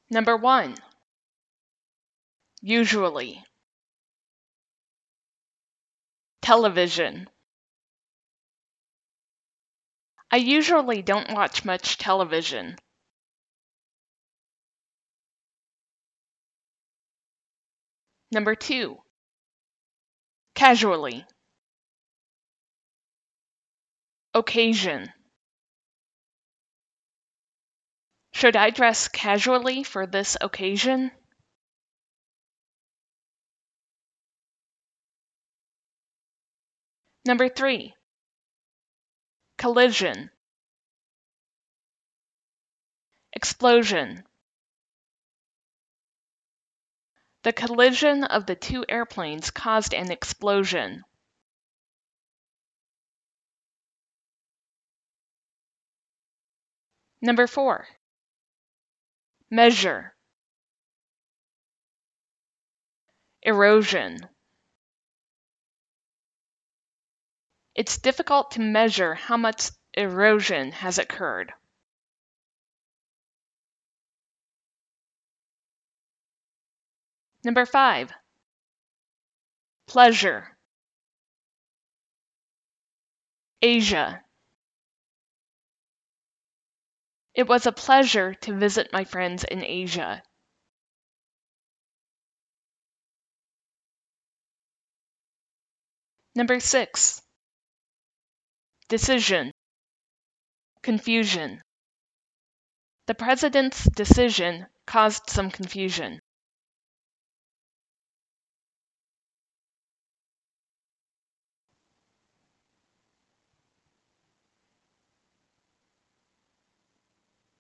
Number 1. Usually. Television. I usually don't watch much television. Number 2. Casually. Occasion. Should I dress casually for this occasion? Number 3. Collision. Explosion. The collision of the two airplanes caused an explosion. Number 4. Measure. Erosion. It's difficult to measure how much erosion has occurred. Number 5. Pleasure. Asia. It was a pleasure to visit my friends in Asia. Number 6. Decision. Confusion. The president's decision caused some confusion.